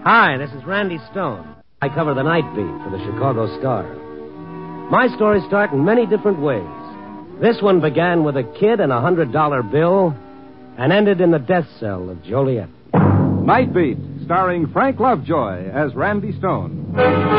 Hi, this is Randy Stone. I cover the night beat for the Chicago Star. My stories start in many different ways. This one began with a kid and a $100 bill and ended in the death cell of Joliet. Night Beat, starring Frank Lovejoy as Randy Stone.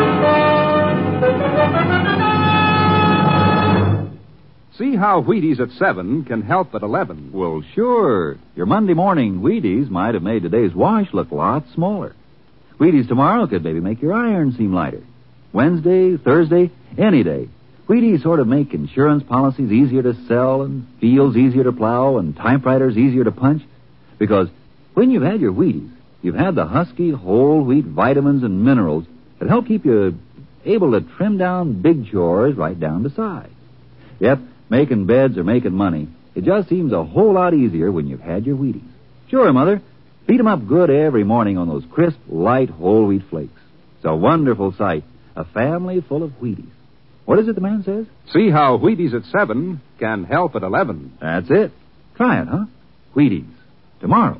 See how Wheaties at 7 can help at 11. Well, sure. Your Monday morning Wheaties might have made today's wash look a lot smaller. Wheaties tomorrow could maybe make your iron seem lighter. Wednesday, Thursday, any day. Wheaties sort of make insurance policies easier to sell and fields easier to plow and typewriters easier to punch. Because when you've had your Wheaties, you've had the husky whole wheat vitamins and minerals that help keep you able to trim down big chores right down to size. Yep, making beds or making money, it just seems a whole lot easier when you've had your Wheaties. Sure, Mother. Beat 'em up good every morning on those crisp, light whole wheat flakes. It's a wonderful sight. A family full of Wheaties. What is it the man says? See how Wheaties at 7 can help at 11. That's it. Try it, huh? Wheaties. Tomorrow.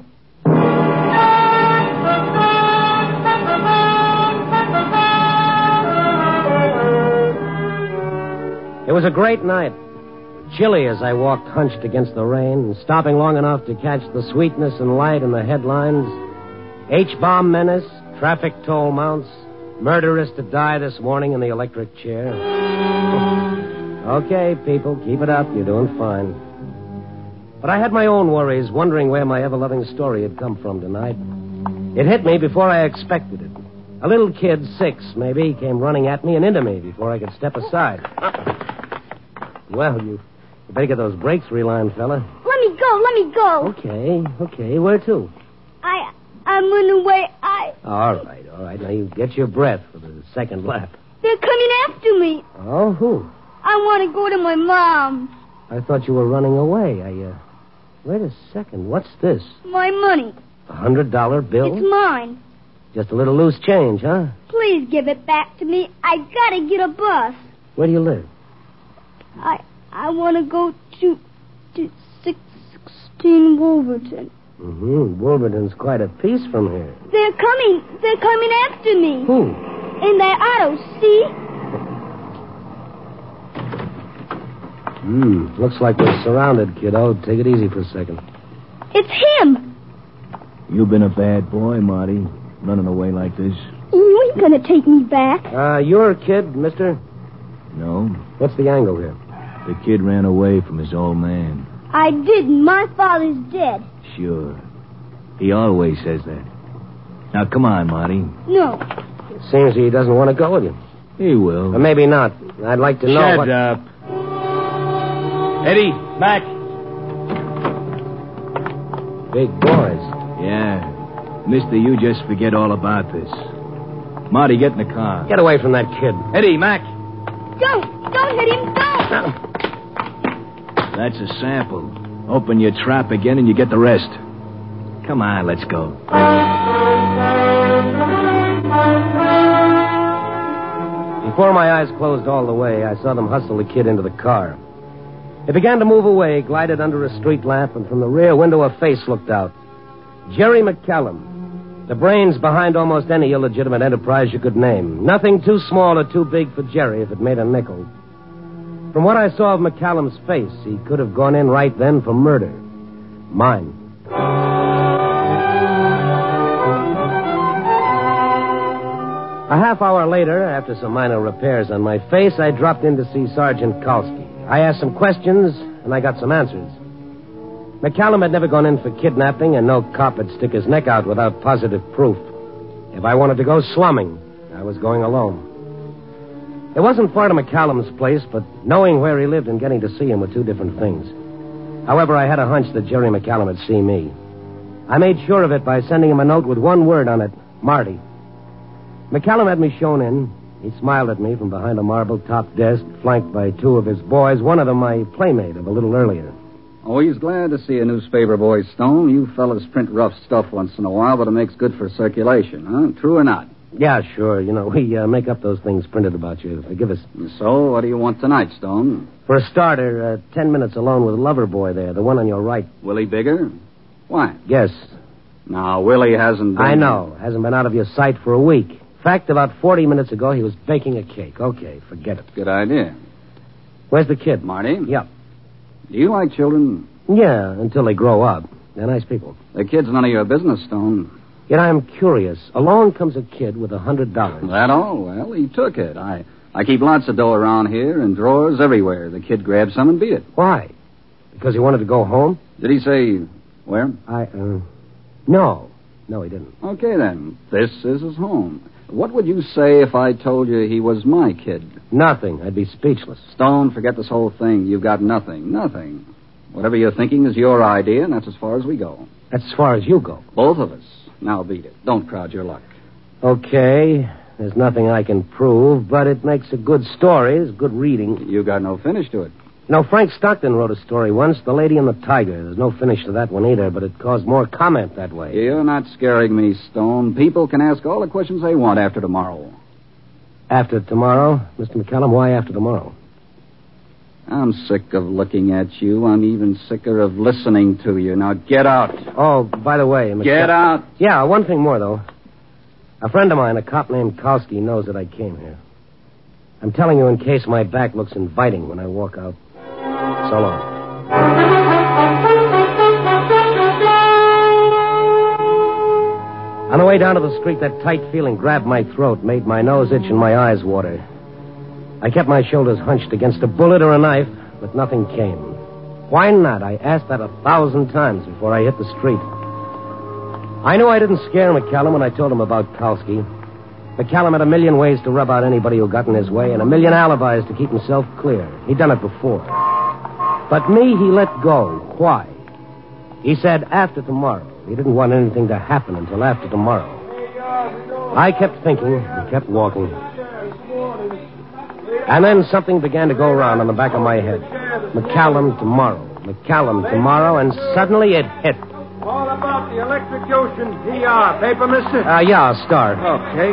It was a great night. Chilly as I walked hunched against the rain, and stopping long enough to catch the sweetness and light in the headlines. H-bomb menace, traffic toll mounts, murderess to die this morning in the electric chair. Okay, people, keep it up. You're doing fine. But I had my own worries, wondering where my ever-loving story had come from tonight. It hit me before I expected it. A little kid, 6 maybe, came running at me and into me before I could step aside. Well, you better get those brakes relined, fella. Let me go. Okay. Where to? I'm on the way. All right. Now you get your breath for the second lap. They're coming after me. Oh, who? I want to go to my mom. I thought you were running away. Wait a second. What's this? My money. A $100 bill? It's mine. Just a little loose change, huh? Please give it back to me. I gotta get a bus. Where do you live? I want to go to 616 Wolverton. Wolverton's quite a piece from here. They're coming after me. Who? In that auto, see? Looks like we're surrounded, kiddo. Take it easy for a second. It's him. You've been a bad boy, Marty, running away like this. You ain't gonna take me back. You're a kid, mister? No, What's the angle here? the kid ran away from his old man. I didn't. My father's dead. Sure. He always says that. Now, come on, Marty. No. It seems he doesn't want to go with you. He will. Or maybe not. I'd like to know Shut up. Eddie, Mac. Big boys. Yeah. Mister, you just forget all about this. Marty, get in the car. Get away from that kid. Eddie, Mac. Don't hit him. Don't. That's a sample. Open your trap again and you get the rest. Come on, let's go. Before my eyes closed all the way, I saw them hustle the kid into the car. It began to move away, glided under a street lamp, and from the rear window a face looked out. Jerry McCallum. The brains behind almost any illegitimate enterprise you could name. Nothing too small or too big for Jerry if it made a nickel. From what I saw of McCallum's face, he could have gone in right then for murder. Mine. A half hour later, after some minor repairs on my face, I dropped in to see Sergeant Kalski. I asked some questions, and I got some answers. McCallum had never gone in for kidnapping, and no cop would stick his neck out without positive proof. If I wanted to go slumming, I was going alone. It wasn't far to McCallum's place, but knowing where he lived and getting to see him were two different things. However, I had a hunch that Jerry McCallum would see me. I made sure of it by sending him a note with one word on it, Marty. McCallum had me shown in. He smiled at me from behind a marble-topped desk, flanked by 2 of his boys, one of them my playmate of a little earlier. Always glad to see a newspaper boy, Stone. You fellas print rough stuff once in a while, but it makes good for circulation, huh? True or not? Yeah, sure. You know, we make up those things printed about you. Forgive us. So, what do you want tonight, Stone? For a starter, 10 minutes alone with Loverboy there, the one on your right. Willie Bigger? Why? Guess. Now, Willie hasn't been... I know. Hasn't been out of your sight for a week. In fact, about 40 minutes ago, he was baking a cake. Okay, forget it. Good idea. Where's the kid? Marty? Yep. Do you like children? Yeah, until they grow up. They're nice people. The kid's none of your business, Stone. Yet I'm curious. Along comes a kid with $100. That all? Well, he took it. I keep lots of dough around here and drawers everywhere. The kid grabbed some and beat it. Why? Because he wanted to go home? Did he say where? No. No, he didn't. Okay, then. This is his home. What would you say if I told you he was my kid? Nothing. I'd be speechless. Stone, forget this whole thing. You've got nothing. Nothing. Whatever you're thinking is your idea, and that's as far as we go. That's as far as you go. Both of us. Now beat it. Don't crowd your luck. Okay. There's nothing I can prove, but it makes a good story. It's good reading. You got no finish to it. No, Frank Stockton wrote a story once, The Lady and the Tiger. There's no finish to that one either, but it caused more comment that way. You're not scaring me, Stone. People can ask all the questions they want after tomorrow. After tomorrow? Mr. McCallum, why after tomorrow? I'm sick of looking at you. I'm even sicker of listening to you. Now get out. Oh, by the way, Get out. Yeah, one thing more, though. A friend of mine, a cop named Kalski, knows that I came here. I'm telling you in case my back looks inviting when I walk out. So long. On the way down to the street, that tight feeling grabbed my throat, made my nose itch and my eyes water. I kept my shoulders hunched against a bullet or a knife, but nothing came. Why not? I asked that 1,000 times before I hit the street. I knew I didn't scare McCallum when I told him about Kalski. McCallum had a million ways to rub out anybody who got in his way and a million alibis to keep himself clear. He'd done it before. But me, he let go. Why? He said after tomorrow. He didn't want anything to happen until after tomorrow. I kept thinking and kept walking. And then something began to go around on the back of my head. McCallum tomorrow. McCallum tomorrow, and suddenly it hit. All about the electrocution. PR. Paper, mister? Yeah, Star. Okay.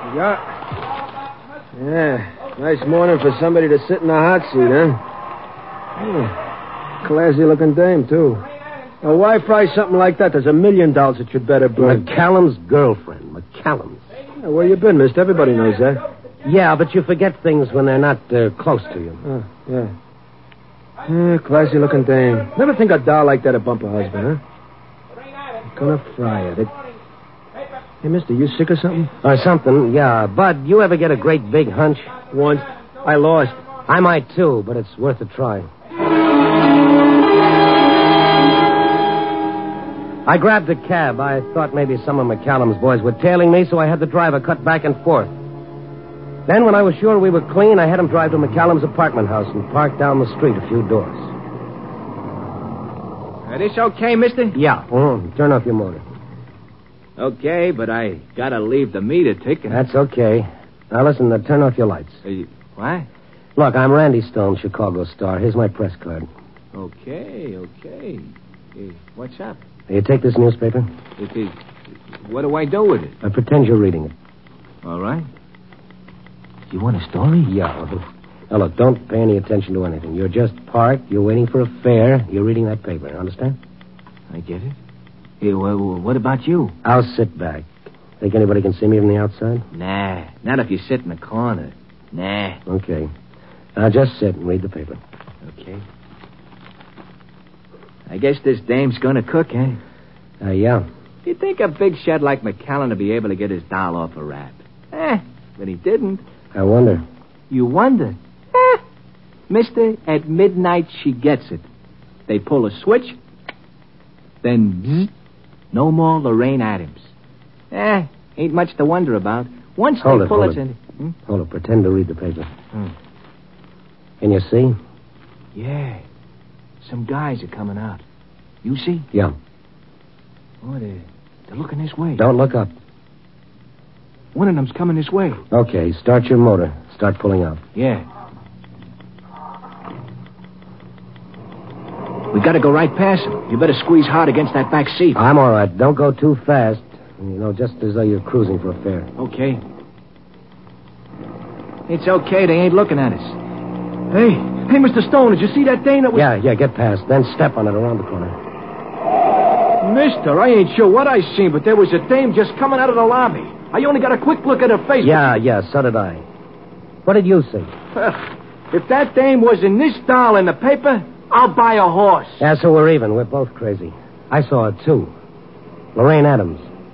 Yeah. Nice morning for somebody to sit in the hot seat, huh? Classy-looking dame, too. Now, why price something like that? There's $1 million that you'd better burn. McCallum's girlfriend. McCallum's. Yeah, where you been, mister? Everybody knows that. Yeah, but you forget things when they're not close to you. Yeah, classy-looking dame. Never think a doll like that would bump her husband, huh? Gonna fry it. Hey, mister, you sick or something? Or something, yeah. Bud, you ever get a great big hunch? Once. I lost. I might, too, but it's worth a try. I grabbed a cab. I thought maybe some of McCallum's boys were tailing me, so I had the driver cut back and forth. Then, when I was sure we were clean, I had him drive to McCallum's apartment house and park down the street a few doors. This okay, mister? Yeah. Turn off your motor. Okay, but I gotta leave the meter ticking. That's okay. Now, listen, turn off your lights. What? Look, I'm Randy Stone, Chicago Star. Here's my press card. Okay. What's up? You take this newspaper? What do I do with it? Pretend you're reading it. All right. You want a story? Yeah. Now, look, don't pay any attention to anything. You're just parked. You're waiting for a fare. You're reading that paper. Understand? I get it. Hey, what about you? I'll sit back. Think anybody can see me from the outside? Nah. Not if you sit in the corner. Nah. Okay. Now, just sit and read the paper. Okay. I guess this dame's gonna cook, eh? Yeah. You'd think a big shot like McCallum would be able to get his doll off a rap. But he didn't. I wonder. You wonder? Mister, at midnight she gets it. They pull a switch, then bzz, no more Lorraine Adams. Ain't much to wonder about. Once Hold they it, pull hold it... Hold it. Pretend to read the paper. Can you see? Yeah. Some guys are coming out. You see? Yeah. Oh, they're looking this way. Don't look up. One of them's coming this way. Okay, start your motor. Start pulling out. Yeah. We gotta go right past him. You better squeeze hard against that back seat. I'm all right. Don't go too fast. Just as though you're cruising for a fare. Okay. It's okay. They ain't looking at us. Hey, Mr. Stone, did you see that thing that was... Yeah, get past. Then step on it around the corner. Mister, I ain't sure what I seen, but there was a dame just coming out of the lobby. I only got a quick look at her face. Yeah, so did I. What did you see? If that dame was in this doll in the paper, I'll buy a horse. Yeah, so we're even. We're both crazy. I saw her, too. Lorraine Adams.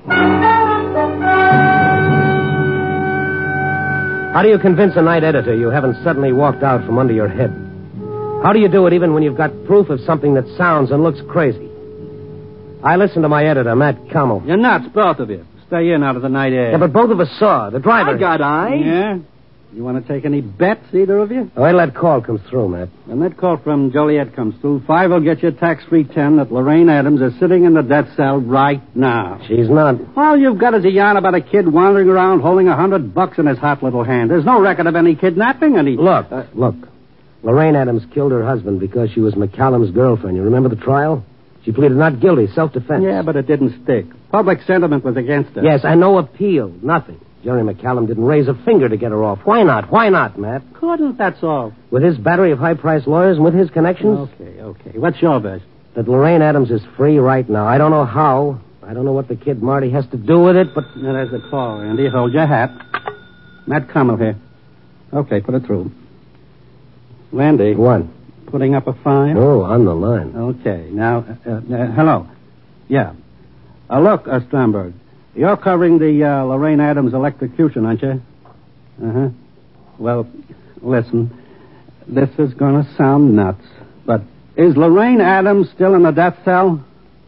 How do you convince a night editor you haven't suddenly walked out from under your head? How do you do it even when you've got proof of something that sounds and looks crazy? I listened to my editor, Matt Kammel. You're nuts, both of you. Stay in out of the night air. Yeah, but both of us saw. The driver... I got eyes. Yeah? You want to take any bets, either of you? Oh, wait till that call comes through, Matt. When that call from Joliet comes through, 5 will get you a tax-free 10 that Lorraine Adams is sitting in the death cell right now. She's not. All you've got is a yarn about a kid wandering around holding $100 in his hot little hand. There's no record of any kidnapping, any... Look. Lorraine Adams killed her husband because she was McCallum's girlfriend. You remember the trial? She pleaded not guilty, self-defense. Yeah, but it didn't stick. Public sentiment was against her. Yes, and no appeal. Nothing. Jerry McCallum didn't raise a finger to get her off. Why not? Why not, Matt? Couldn't, that's all. With his battery of high-priced lawyers and with his connections? Okay. What's your version? That Lorraine Adams is free right now. I don't know how. I don't know what the kid Marty has to do with it, but... Now, there's the call, Randy. Hold your hat. Matt Kammel here. Okay, put it through. Randy. What? Putting up a fine? Oh, on the line. Okay. Now, hello. Yeah. Look, Stromberg, you're covering the Lorraine Adams electrocution, aren't you? Uh-huh. Well, listen, this is going to sound nuts, but is Lorraine Adams still in the death cell?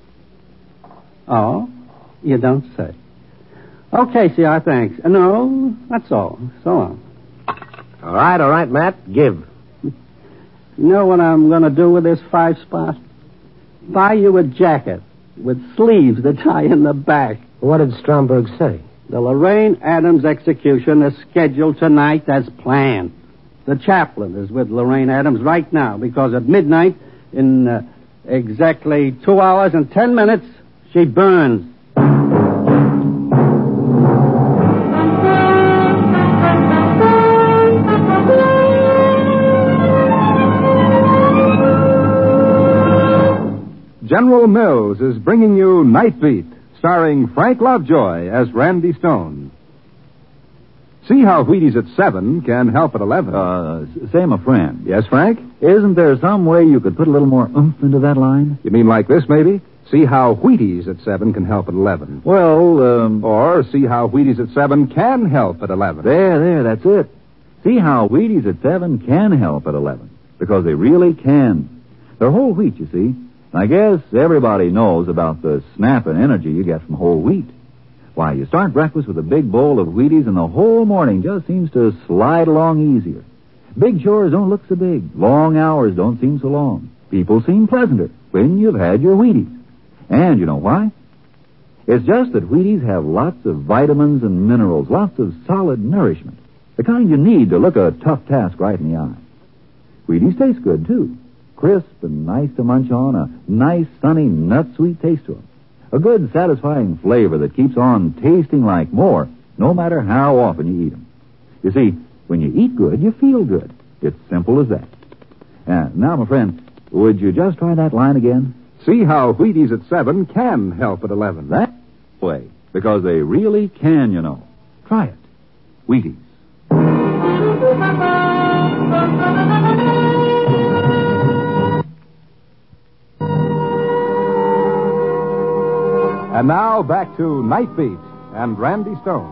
Oh, you don't say. Okay, CR, thanks. No, that's all. So long. All right, Matt. Give. You know what I'm going to do with this 5-spot? Buy you a jacket with sleeves that tie in the back. What did Stromberg say? The Lorraine Adams execution is scheduled tonight as planned. The chaplain is with Lorraine Adams right now because at midnight, in exactly 2 hours and 10 minutes, she burns. General Mills is bringing you Night Beat, starring Frank Lovejoy as Randy Stone. See how Wheaties at 7 can help at 11. Say, my friend. Yes, Frank? Isn't there some way you could put a little more oomph into that line? You mean like this, maybe? See how Wheaties at 7 can help at 11. Well, Or see how Wheaties at 7 can help at 11. There, that's it. See how Wheaties at 7 can help at 11. Because they really can. They're whole wheat, you see. I guess everybody knows about the snap and energy you get from whole wheat. Why, you start breakfast with a big bowl of Wheaties and the whole morning just seems to slide along easier. Big chores don't look so big. Long hours don't seem so long. People seem pleasanter when you've had your Wheaties. And you know why? It's just that Wheaties have lots of vitamins and minerals, lots of solid nourishment, the kind you need to look a tough task right in the eye. Wheaties taste good, too. Crisp and nice to munch on, a nice, sunny, nut-sweet taste to them. A good, satisfying flavor that keeps on tasting like more, no matter how often you eat them. You see, when you eat good, you feel good. It's simple as that. Now, my friend, would you just try that line again? See how Wheaties at 7 can help at 11. That way, because they really can, you know. Try it. Wheaties. And now back to Night Beat and Randy Stone.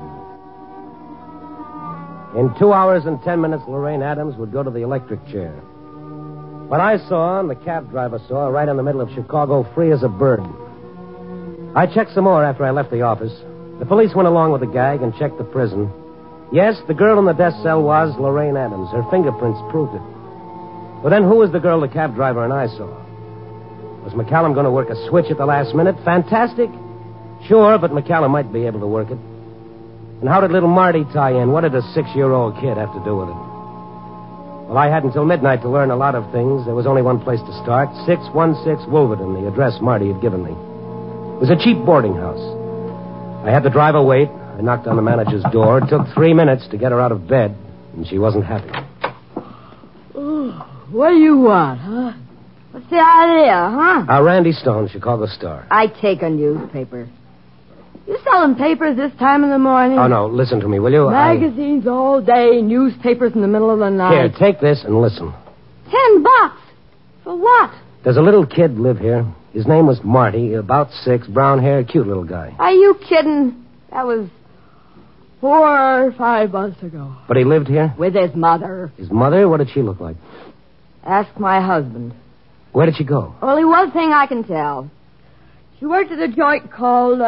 In 2 hours and 10 minutes, Lorraine Adams would go to the electric chair. What I saw and the cab driver saw right in the middle of Chicago, free as a bird. I checked some more after I left the office. The police went along with the gag and checked the prison. Yes, the girl in the death cell was Lorraine Adams. Her fingerprints proved it. But then who was the girl the cab driver and I saw? Was McCallum going to work a switch at the last minute? Fantastic. Sure, but McCallum might be able to work it. And how did little Marty tie in? What did a 6-year-old kid have to do with it? Well, I had until midnight to learn a lot of things. There was only one place to start, 616 Wolverton, the address Marty had given me. It was a cheap boarding house. I had the driver wait. I knocked on the manager's door. It took 3 minutes to get her out of bed, and she wasn't happy. Oh, what do you want, huh? What's the idea, huh? Randy Stone, Chicago Star. I take a newspaper. You selling papers this time in the morning? Oh, no, listen to me, will you? Magazines all day, newspapers in the middle of the night. Here, take this and listen. $10. For what? There's a little kid live here. His name was Marty, about 6, brown hair, cute little guy. Are you kidding? That was 4 or 5 months ago. But he lived here? With his mother. His mother? What did she look like? Ask my husband. Where did she go? Only one thing I can tell. She worked at a joint called,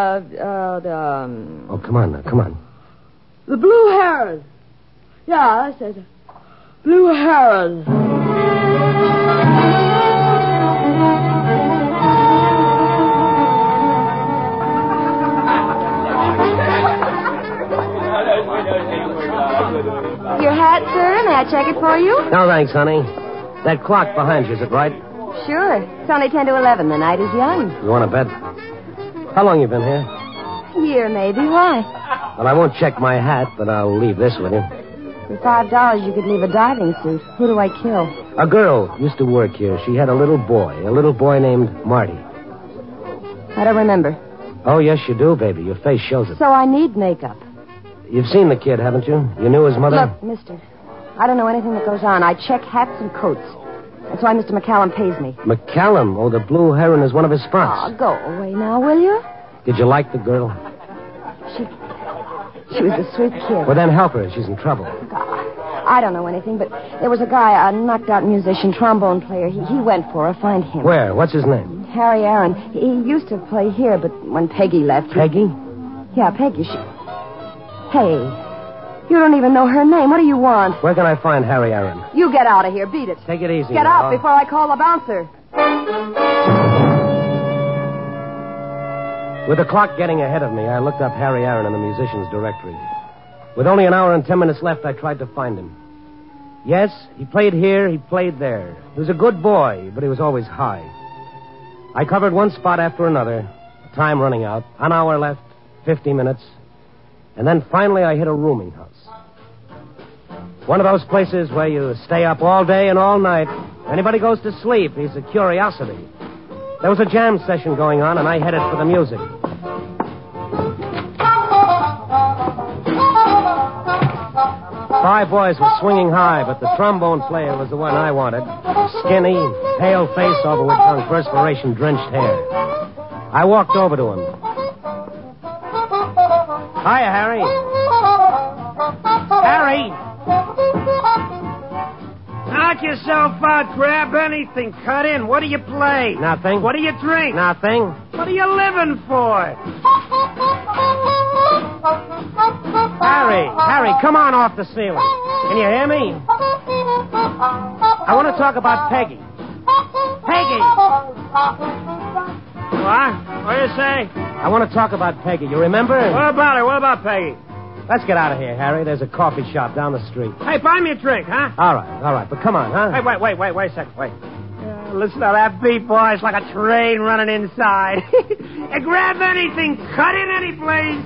Oh, come on now, come on. the Blue Heron. Yeah, that's it. Blue Heron. Your hat, sir? May I check it for you? No, thanks, honey. That clock behind you, is it right? Sure. It's only 10 to 11. The night is young. You want to bet? How long you been here? A year, maybe. Why? Well, I won't check my hat, but I'll leave this with you. For $5, you could leave a diving suit. Who do I kill? A girl used to work here. She had a little boy named Marty. I don't remember. Oh, yes, you do, baby. Your face shows it. So I need makeup. You've seen the kid, haven't you? You knew his mother? Look, mister, I don't know anything that goes on. I check hats and coats. That's why Mr. McCallum pays me. McCallum? Oh, the Blue Heron is one of his spots. Oh, go away now, will you? Did you like the girl? She was a sweet kid. Well, then help her. She's in trouble. I don't know anything, but there was a guy, a knocked-out musician, trombone player. He went for her. Find him. Where? What's his name? Harry Aaron. He used to play here, but when Peggy left... Peggy? Yeah, Peggy. Hey, you don't even know her name. What do you want? Where can I find Harry Aaron? You get out of here. Beat it. Take it easy. Get now. out before I call the bouncer. With the clock getting ahead of me, I looked up Harry Aaron in the musician's directory. With only an hour and 10 minutes left, I tried to find him. Yes, he played here, he played there. He was a good boy, but he was always high. I covered one spot after another, time running out, an hour left, 50 minutes. And then finally I hit a rooming house. One of those places where you stay up all day and all night. Anybody goes to sleep, he's a curiosity. There was a jam session going on, and I headed for the music. 5 boys were swinging high, but the trombone player was the one I wanted. Skinny, pale face over which hung perspiration-drenched hair. I walked over to him. Hiya, Harry. Harry! Knock yourself out. Grab anything. Cut in. What do you play? Nothing. What do you drink? Nothing. What are you living for? Harry, come on off the ceiling. Can you hear me? I want to talk about Peggy. Peggy! What? What do you say? I want to talk about Peggy. You remember? What about her? What about Peggy? Let's get out of here, Harry. There's a coffee shop down the street. Hey, buy me a drink, huh? All right. But come on, huh? Hey, wait a second. Wait. Listen to that beat, boy. It's like a train running inside. And grab anything. Cut in any place.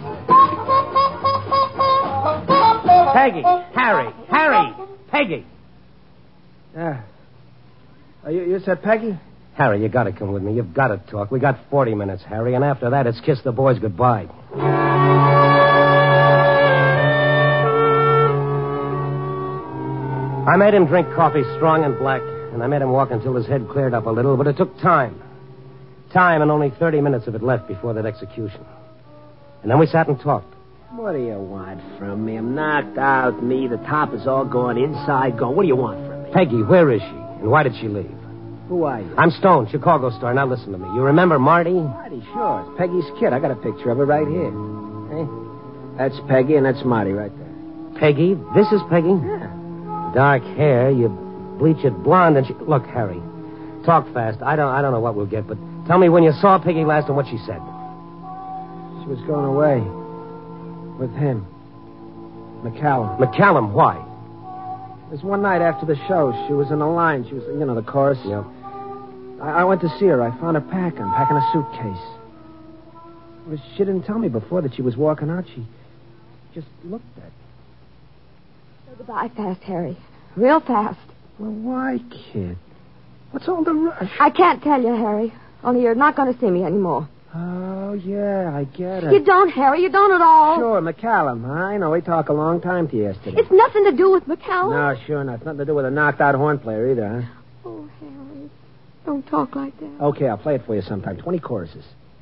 Peggy. Harry. Peggy. Yeah. You said Peggy? Harry, you got to come with me. You've got to talk. We got 40 minutes, Harry, and after that, it's kiss the boys goodbye. I made him drink coffee strong and black, and I made him walk until his head cleared up a little, but it took time. Time, and only 30 minutes of it left before that execution. And then we sat and talked. What do you want from me? I'm knocked out, me. The top is all gone, inside gone. What do you want from me? Peggy, where is she? And why did she leave? Who are you? I'm Stone, Chicago Star. Now listen to me. You remember Marty? Marty, sure. It's Peggy's kid. I got a picture of her right here. Hey? That's Peggy, and that's Marty right there. Peggy? This is Peggy? Yeah. Dark hair, you bleach it blonde, and she... Look, Harry, talk fast. I don't know what we'll get, but tell me when you saw Peggy last and what she said. She was going away. With him. McCallum. McCallum, why? It was one night after the show. She was in the line. She was, the chorus. Yeah. I went to see her. I found her packing a suitcase. Well, she didn't tell me before that she was walking out. She just looked at me. Say goodbye fast, Harry. Real fast. Well, why, kid? What's all the rush? I can't tell you, Harry. Only you're not going to see me anymore. Oh, yeah, I get it. You don't, Harry. You don't at all. Sure, McCallum. I know he talked a long time to you yesterday. It's nothing to do with McCallum. No, sure not. It's nothing to do with a knocked-out horn player either, huh? Oh, Harry. Don't talk like that. Okay, I'll play it for you sometime. 20 choruses.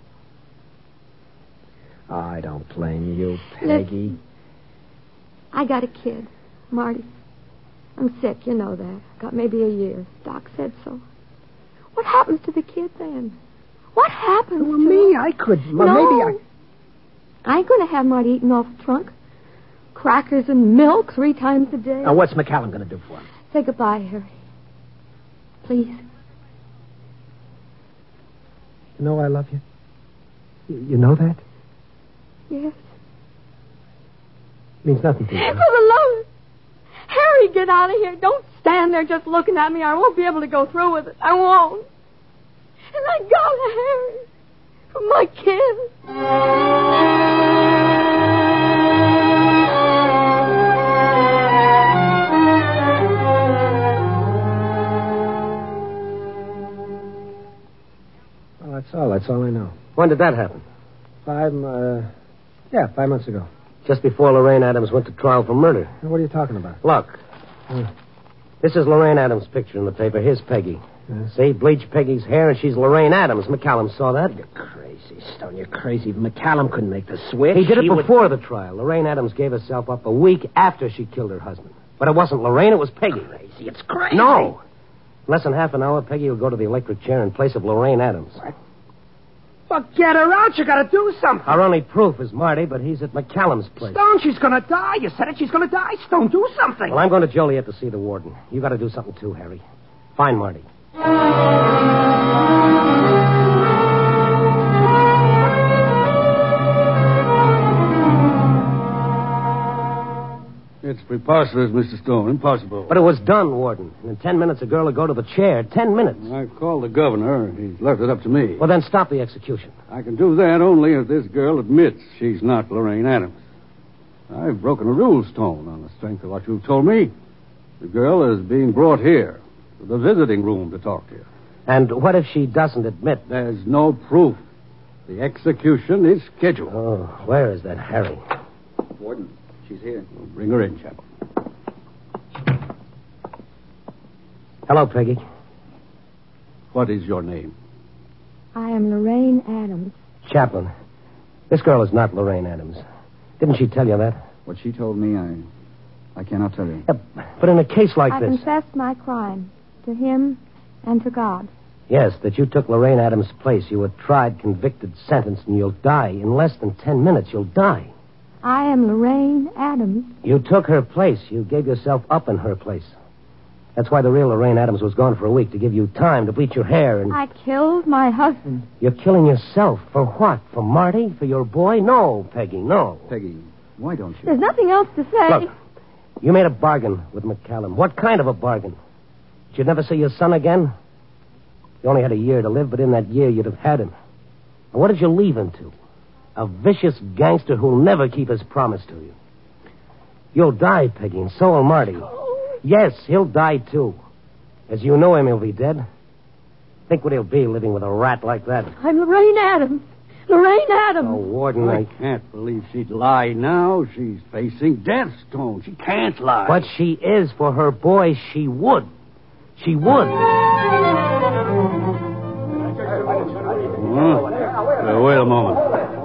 Oh, I don't blame you, Peggy. I got a kid, Marty. I'm sick, you know that. Got maybe a year. Doc said so. What happens to the kid then? What happens to me? him? I could... No. Maybe I ain't going to have Marty eating off the trunk. Crackers and milk 3 times a day. Now, what's McCallum going to do for him? Say goodbye, Harry. Please. You know I love you? You know that? Yes. Means nothing to you. For the love of... Harry, get out of here. Don't stand there just looking at me. I won't be able to go through with it. I won't. And I gotta, Harry. For my kid. Well, that's all. That's all I know. When did that happen? 5 months ago. Just before Lorraine Adams went to trial for murder. What are you talking about? Look. This is Lorraine Adams' picture in the paper. Here's Peggy. See, bleached Peggy's hair, and she's Lorraine Adams. McCallum saw that. You're crazy, Stone. You're crazy. McCallum couldn't make the switch. He did it before the trial. Lorraine Adams gave herself up a week after she killed her husband. But it wasn't Lorraine, it was Peggy. Crazy. It's crazy. No. In less than half an hour, Peggy will go to the electric chair in place of Lorraine Adams. What? Well, get her out. You gotta do something. Our only proof is Marty, but he's at McCallum's place. Stone, she's gonna die. You said it. She's gonna die. Stone, do something. Well, I'm going to Joliet to see the warden. You gotta do something too, Harry. Find Marty. It's preposterous, Mr. Stone. Impossible. But it was done, Warden. And in 10 minutes, a girl will go to the chair. 10 minutes. I called the governor. He's left it up to me. Well, then stop the execution. I can do that only if this girl admits she's not Lorraine Adams. I've broken a rule, Stone, on the strength of what you've told me. The girl is being brought here to the visiting room to talk to you. And what if she doesn't admit? There's no proof. The execution is scheduled. Oh, where is that Harry? Warden, she's here. Well, bring her in, Chaplain. Hello, Peggy. What is your name? I am Lorraine Adams. Chaplain. This girl is not Lorraine Adams. Didn't she tell you that? What she told me, I cannot tell you. But in a case like I this... confessed my crime to him and to God. Yes, that you took Lorraine Adams' place. You were tried, convicted, sentenced, and you'll die. In less than 10 minutes, you'll die. I am Lorraine Adams. You took her place. You gave yourself up in her place. That's why the real Lorraine Adams was gone for a week, to give you time to bleach your hair and... I killed my husband. You're killing yourself. For what? For Marty? For your boy? No, Peggy, no. Peggy, why don't you? There's nothing else to say. Look, you made a bargain with McCallum. What kind of a bargain? You'd never see your son again? You only had a year to live, but in that year you'd have had him. And what did you leave him to? A vicious gangster who'll never keep his promise to you. You'll die, Peggy, and so will Marty. Yes, he'll die, too. As you know him, he'll be dead. Think what he'll be living with a rat like that. I'm Lorraine Adams. Lorraine Adams. Oh, Warden, I can't believe she'd lie now. She's facing death, Stone. She can't lie. But she is. For her boy, she would. She would. Wait a moment.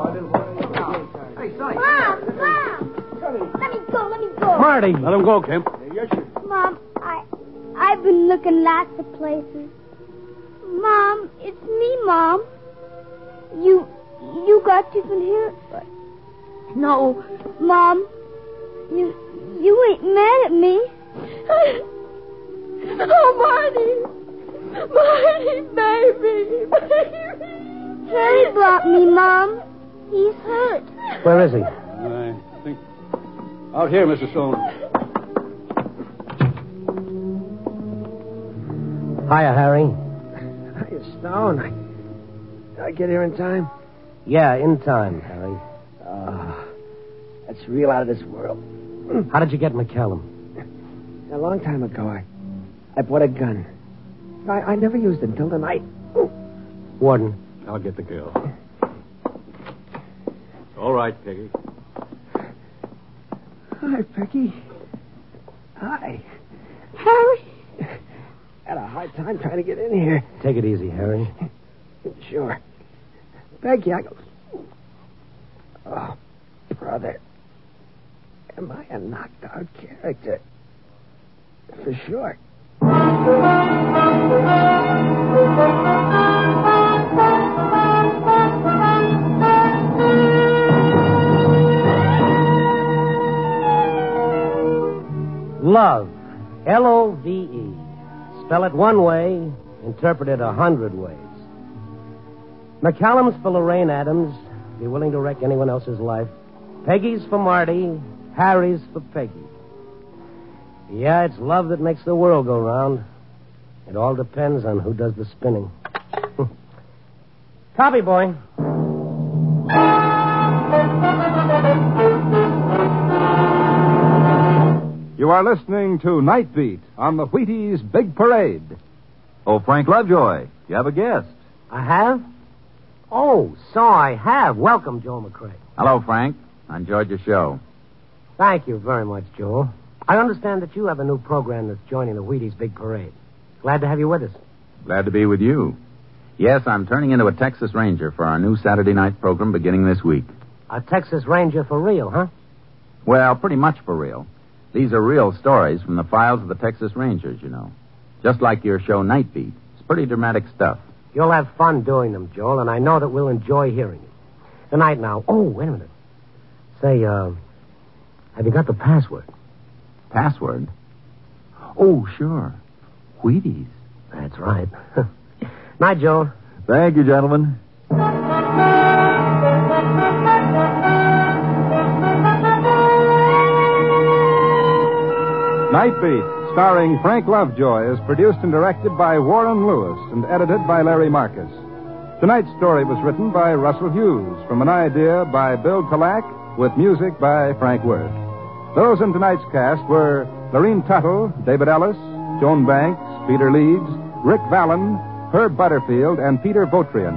Mom! Let me go. Marty! Let him go, Kemp. Mom, I've been looking lots of places. Mom, it's me, Mom. You got you in here? No. Mom, you ain't mad at me. Oh, Marty, baby. Harry brought me, Mom. He's hurt. Where is he? I think... Out here, Mr. Stone. Hiya, Harry. Hiya, Stone. Did I get here in time? Yeah, in time, Harry. That's real out of this world. How did you get McCallum? A long time ago, I bought a gun. I never used it until tonight. Oh. Warden. I'll get the girl. All right, Peggy. Hi, Peggy. Hi. Harry? Had a hard time trying to get in here. Take it easy, Harry. Sure. Peggy, Oh, brother. Am I a knocked-out character? For sure. Love. L-O-V-E. Spell it one way, interpret it 100 ways. McCallum's for Lorraine Adams. Be willing to wreck anyone else's life. Peggy's for Marty. Harry's for Peggy. Yeah, it's love that makes the world go round. It all depends on who does the spinning. Copy, boy. You are listening to Night Beat on the Wheaties Big Parade. Oh, Frank Lovejoy, you have a guest. I have? Oh, so I have. Welcome, Joel McCrae. Hello, Frank. I enjoyed your show. Thank you very much, Joel. I understand that you have a new program that's joining the Wheaties Big Parade. Glad to have you with us. Glad to be with you. Yes, I'm turning into a Texas Ranger for our new Saturday night program beginning this week. A Texas Ranger for real, huh? Well, pretty much for real. These are real stories from the files of the Texas Rangers, you know. Just like your show Night Beat. It's pretty dramatic stuff. You'll have fun doing them, Joel, and I know that we'll enjoy hearing it. Good night now. Oh, wait a minute. Say, have you got the password? Password? Oh, sure. Wheaties. That's right. Night, Joel. Thank you, gentlemen. Night Beat, starring Frank Lovejoy, is produced and directed by Warren Lewis and edited by Larry Marcus. Tonight's story was written by Russell Hughes from an idea by Bill Kalak with music by Frank Worth. Those in tonight's cast were Lorene Tuttle, David Ellis, Joan Banks, Peter Leeds, Rick Vallon, Herb Butterfield, and Peter Votrian.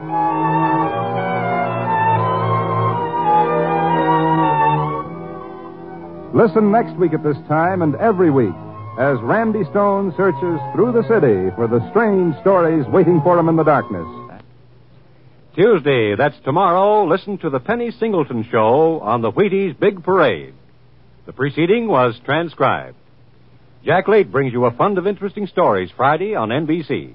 Listen next week at this time and every week as Randy Stone searches through the city for the strange stories waiting for him in the darkness. Tuesday, that's tomorrow, listen to the Penny Singleton Show on the Wheaties Big Parade. The preceding was transcribed. Jack Late brings you a fund of interesting stories Friday on NBC.